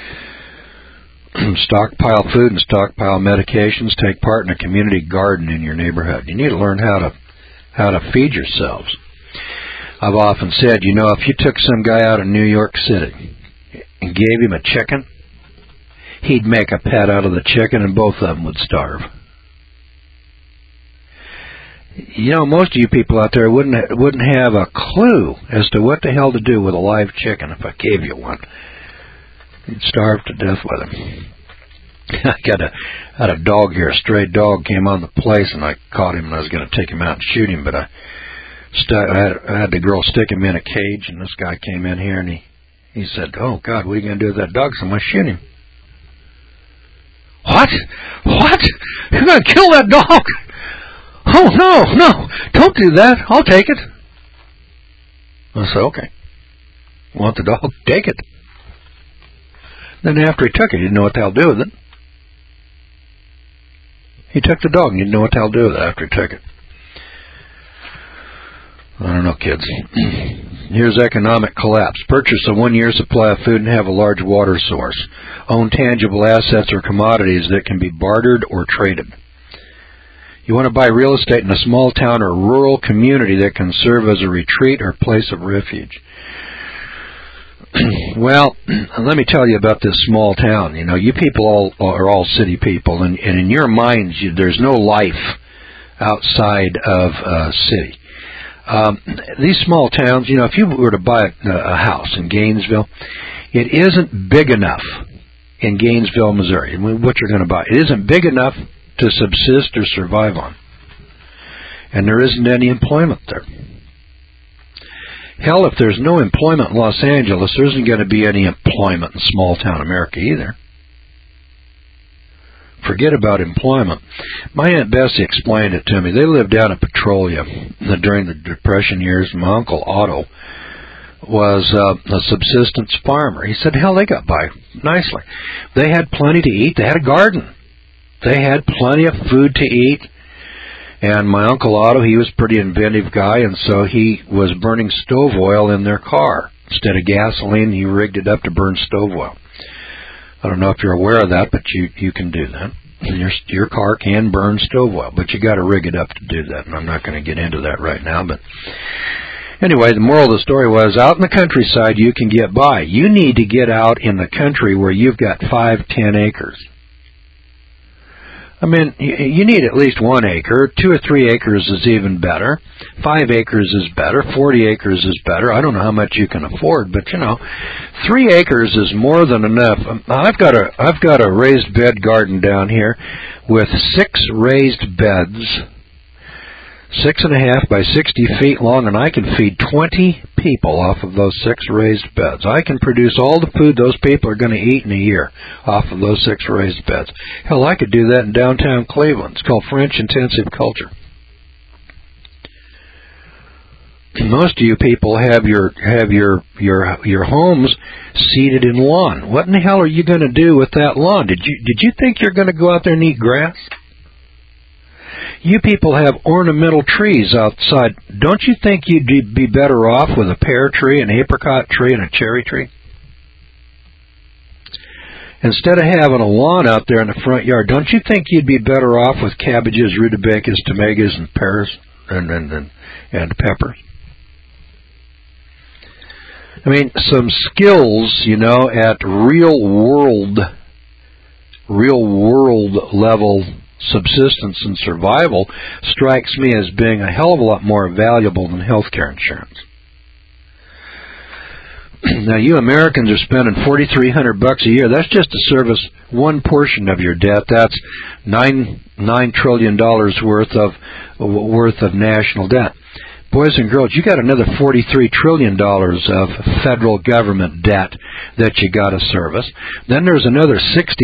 Speaker 1: Stockpile food and stockpile medications. Take part in a community garden in your neighborhood. You need to learn how to feed yourselves. I've often said, if you took some guy out of New York City and gave him a chicken, he'd make a pet out of the chicken and both of them would starve. Most of you people out there wouldn't have a clue as to what the hell to do with a live chicken if I gave you one. You'd starve to death with him. I had a dog here, a stray dog came on the place, and I caught him and I was going to take him out and shoot him, but I had the girl stick him in a cage, and this guy came in here and he said, "Oh God, what are you going to do with that dog?" So I'm going to shoot him. What? You're going to kill that dog? Oh, no, don't do that. I'll take it. I said, okay. You want the dog? Take it. Then after he took it, he didn't know what the hell to do with it. He took the dog and he didn't know what the hell to do with it after he took it. I don't know, kids. Here's economic collapse. Purchase a 1-year supply of food and have a large water source. Own tangible assets or commodities that can be bartered or traded. You want to buy real estate in a small town or rural community that can serve as a retreat or place of refuge. Well, let me tell you about this small town. You people are all city people, and in your minds, there's no life outside of a city. These small towns, if you were to buy a house in Gainesville, it isn't big enough in Gainesville, Missouri. What you're going to buy, it isn't big enough to subsist or survive on. And there isn't any employment there. Hell, if there's no employment in Los Angeles, there isn't going to be any employment in small-town America either. Forget about employment. My Aunt Bessie explained it to me. They lived down in Petrolia during the Depression years. My Uncle Otto was a subsistence farmer. He said, hell, they got by nicely. They had plenty to eat. They had a garden. They had plenty of food to eat. And my Uncle Otto, he was a pretty inventive guy, and so he was burning stove oil in their car. Instead of gasoline, he rigged it up to burn stove oil. I don't know if you're aware of that, but you can do that. Your car can burn stove oil, but you got to rig it up to do that, and I'm not going to get into that right now. But anyway, the moral of the story was, out in the countryside, you can get by. You need to get out in the country where you've got 5-10 acres. I mean, you need at least 1 acre. 2 or 3 acres is even better. 5 acres is better. 40 acres is better. I don't know how much you can afford, but 3 acres is more than enough. I've got a raised bed garden down here with 6 raised beds, 6.5 by 60 feet long, and I can feed 20 people off of those 6 raised beds. I can produce all the food those people are going to eat in a year off of those 6 raised beds. Hell, I could do that in downtown Cleveland. It's called French intensive culture. Most of you people have your homes seeded in lawn. What in the hell are you going to do with that lawn? Did you think you're going to go out there and eat grass? You people have ornamental trees outside. Don't you think you'd be better off with a pear tree, an apricot tree, and a cherry tree? Instead of having a lawn out there in the front yard, don't you think you'd be better off with cabbages, rutabagas, tomatoes, and pears, and peppers? I mean, some skills, at real world level subsistence and survival strikes me as being a hell of a lot more valuable than health care insurance. Now, you Americans are spending $4,300 a year. That's just to service one portion of your debt. That's $9 trillion worth of national debt. Boys and girls, you got another $43 trillion of federal government debt that you got to service. Then there's another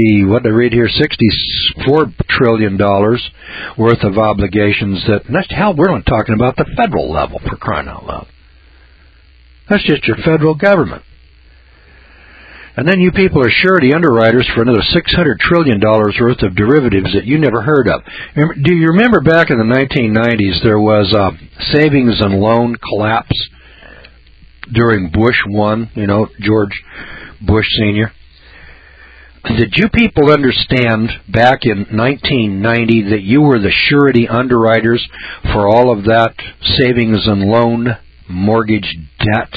Speaker 1: $64 trillion worth of obligations hell, we're not talking about the federal level, for crying out loud. That's just your federal government. And then you people are surety underwriters for another $600 trillion worth of derivatives that you never heard of. Do you remember back in the 1990s there was a savings and loan collapse during Bush 1, George Bush Sr.? Did you people understand back in 1990 that you were the surety underwriters for all of that savings and loan mortgage debt?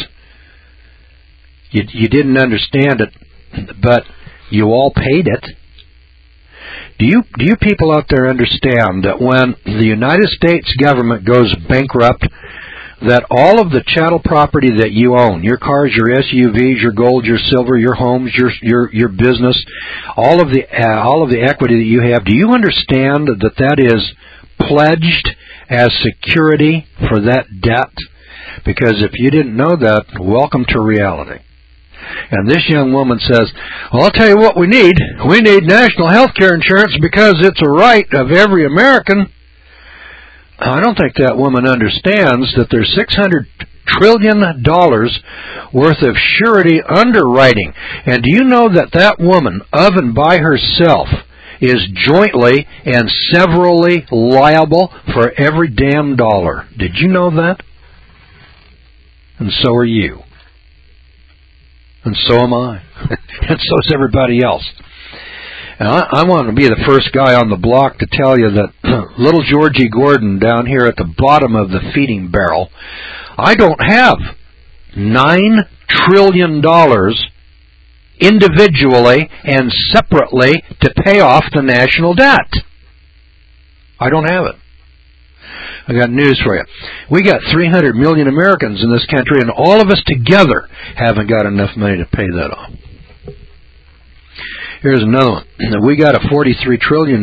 Speaker 1: You didn't understand it, but you all paid it. Do you people out there understand that when the United States government goes bankrupt, that all of the chattel property that you own, your cars, your SUVs, your gold, your silver, your homes, your business, all of the equity that you have, do you understand that is pledged as security for that debt? Because if you didn't know that, welcome to reality. And this young woman says, well, I'll tell you what we need. We need national health care insurance because it's a right of every American. I don't think that woman understands that there's $600 trillion worth of surety underwriting. And do you know that woman, of and by herself, is jointly and severally liable for every damn dollar? Did you know that? And so are you. And so am I. And so is everybody else. And I want to be the first guy on the block to tell you that little Georgie Gordon down here at the bottom of the feeding barrel, I don't have $9 trillion individually and separately to pay off the national debt. I don't have it. I got news for you. We got 300 million Americans in this country, and all of us together haven't got enough money to pay that off. Here's another one. We got a $43 trillion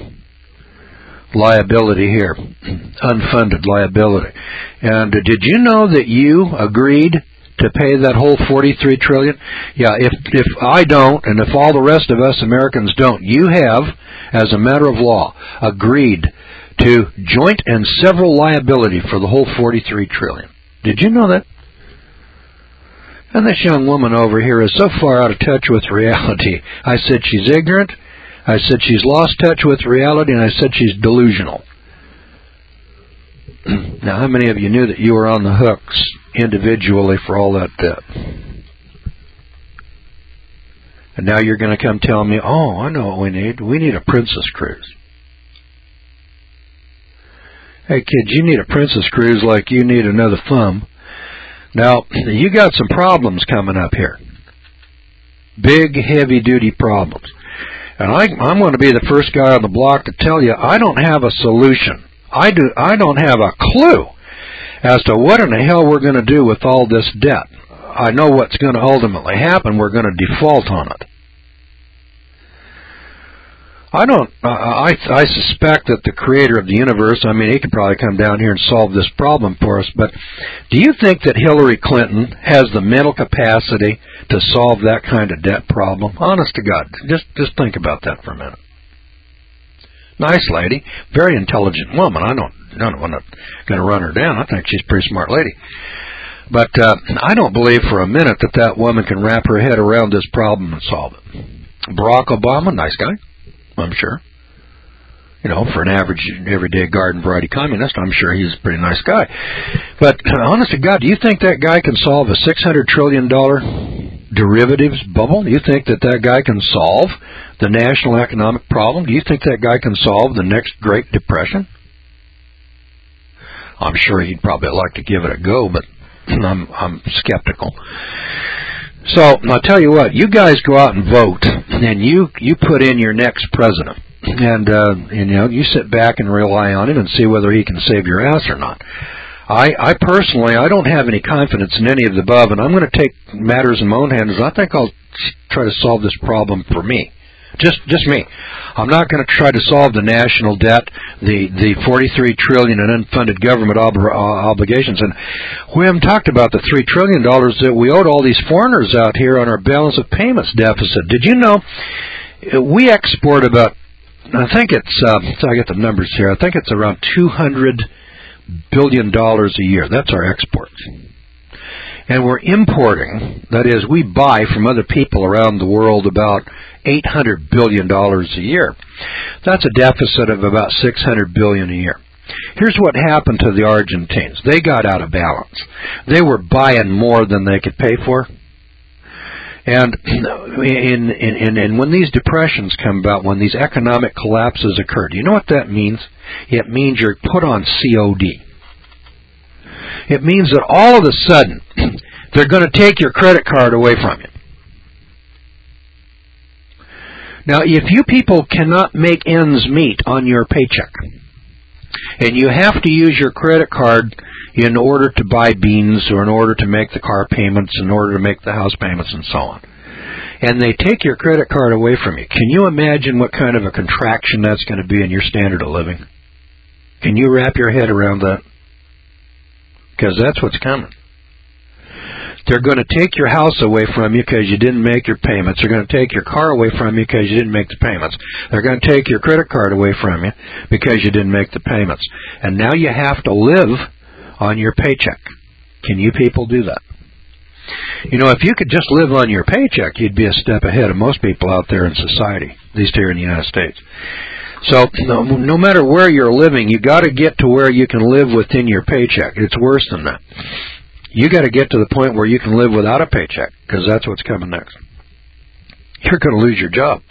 Speaker 1: liability here, unfunded liability. And did you know that you agreed to pay that whole $43 trillion? Yeah, if I don't, and if all the rest of us Americans don't, you have, as a matter of law, agreed to joint and several liability for the whole $43 trillion. Did you know that? And this young woman over here is so far out of touch with reality. I said she's ignorant. I said she's lost touch with reality, and I said she's delusional. Now, how many of you knew that you were on the hooks individually for all that debt? And now you're going to come tell me, oh, I know what we need. We need a Princess Cruise. Hey, kids, you need a Princess Cruise like you need another thumb. Now, you got some problems coming up here. Big, heavy-duty problems. And I'm going to be the first guy on the block to tell you I don't have a solution. I don't have a clue as to what in the hell we're going to do with all this debt. I know what's going to ultimately happen. We're going to default on it. I suspect that the creator of the universe, he could probably come down here and solve this problem for us, but do you think that Hillary Clinton has the mental capacity to solve that kind of debt problem? Honest to God, just think about that for a minute. Nice lady, very intelligent woman. I'm not going to run her down. I think she's a pretty smart lady. But I don't believe for a minute that woman can wrap her head around this problem and solve it. Barack Obama, nice guy, I'm sure. For an average, everyday garden variety communist, I'm sure he's a pretty nice guy. But honest to God, do you think that guy can solve a $600 trillion derivatives bubble? Do you think that guy can solve the national economic problem? Do you think that guy can solve the next Great Depression? I'm sure he'd probably like to give it a go, but I'm skeptical. So I'll tell you what, you guys go out and vote, and you put in your next president. and you sit back and rely on him and see whether he can save your ass or not. I personally, I don't have any confidence in any of the above, and I'm going to take matters in my own hands. I think I'll try to solve this problem for me. Just me. I'm not going to try to solve the national debt, the $43 trillion in unfunded government obligations. And Wim talked about the $3 trillion that we owed all these foreigners out here on our balance of payments deficit. Did you know we export about, I think it's, I get the numbers here, I think it's around $200 billion a year. That's our exports. And we're importing, that is, we buy from other people around the world about $800 billion a year. That's a deficit of about $600 billion a year. Here's what happened to the Argentines. They got out of balance. They were buying more than they could pay for. And when these depressions come about, when these economic collapses occur, do you know what that means? It means you're put on COD. It means that all of a sudden, they're going to take your credit card away from you. Now, if you people cannot make ends meet on your paycheck, and you have to use your credit card in order to buy beans or in order to make the car payments, in order to make the house payments and so on, and they take your credit card away from you, can you imagine what kind of a contraction that's going to be in your standard of living? Can you wrap your head around that? Because that's what's coming. They're going to take your house away from you because you didn't make your payments. They're going to take your car away from you because you didn't make the payments. They're going to take your credit card away from you because you didn't make the payments. And now you have to live on your paycheck. Can you people do that? You know, if you could just live on your paycheck, you'd be a step ahead of most people out there in society, at least here in the United States. So no matter where you're living, you got to get to where you can live within your paycheck. It's worse than that. You got to get to the point where you can live without a paycheck, because that's what's coming next. You're going to lose your job.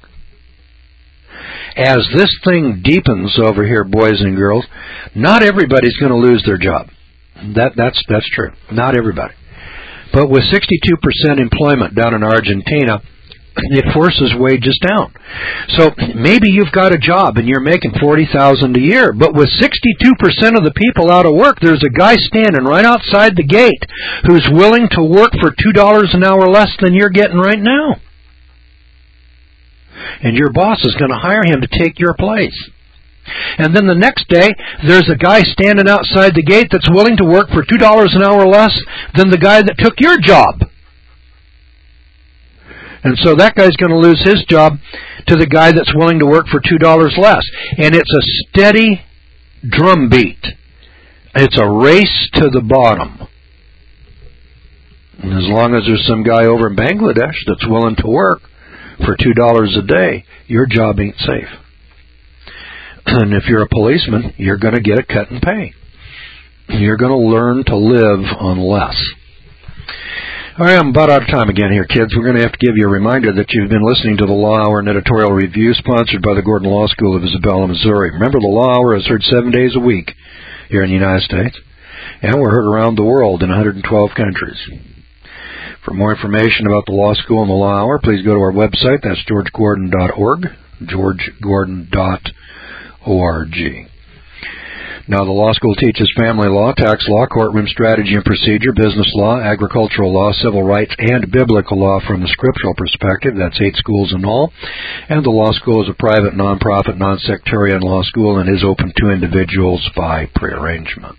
Speaker 1: As this thing deepens over here, boys and girls, not everybody's going to lose their job. That's true. Not everybody. But with 62% employment down in Argentina, it forces wages down. So maybe you've got a job and you're making $40,000 a year, but with 62% of the people out of work, there's a guy standing right outside the gate who's willing to work for $2 an hour less than you're getting right now. And your boss is going to hire him to take your place. And then the next day, there's a guy standing outside the gate that's willing to work for $2 an hour less than the guy that took your job. And so that guy's going to lose his job to the guy that's willing to work for $2 less. And it's a steady drumbeat. It's a race to the bottom. And as long as there's some guy over in Bangladesh that's willing to work for $2 a day, your job ain't safe. And if you're a policeman, you're going to get a cut in pay. You're going to learn to live on less. All right, I'm about out of time again here, kids. We're going to have to give you a reminder that you've been listening to the Law Hour and Editorial Review, sponsored by the Gordon Law School of Isabella, Missouri. Remember, the Law Hour is heard 7 days a week here in the United States, and we're heard around the world in 112 countries. For more information about the Law School and the Law Hour, please go to our website. That's georgegordon.org, georgegordon.org. Now, the law school teaches family law, tax law, courtroom strategy and procedure, business law, agricultural law, civil rights, and biblical law from the scriptural perspective. That's 8 schools in all. And the law school is a private, non-profit, non-sectarian law school and is open to individuals by prearrangement.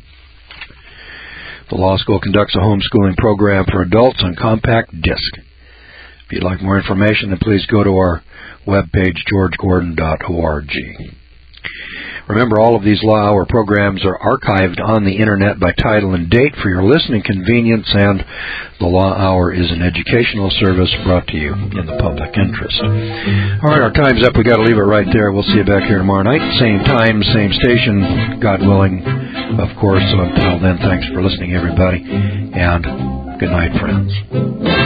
Speaker 1: The law school conducts a homeschooling program for adults on compact disc. If you'd like more information, then please go to our webpage, georgegordon.org. Remember, all of these Law Hour programs are archived on the Internet by title and date for your listening convenience, and the Law Hour is an educational service brought to you in the public interest. All right, our time's up. We've got to leave it right there. We'll see you back here tomorrow night. Same time, same station, God willing, of course. So until then, thanks for listening, everybody, and good night, friends.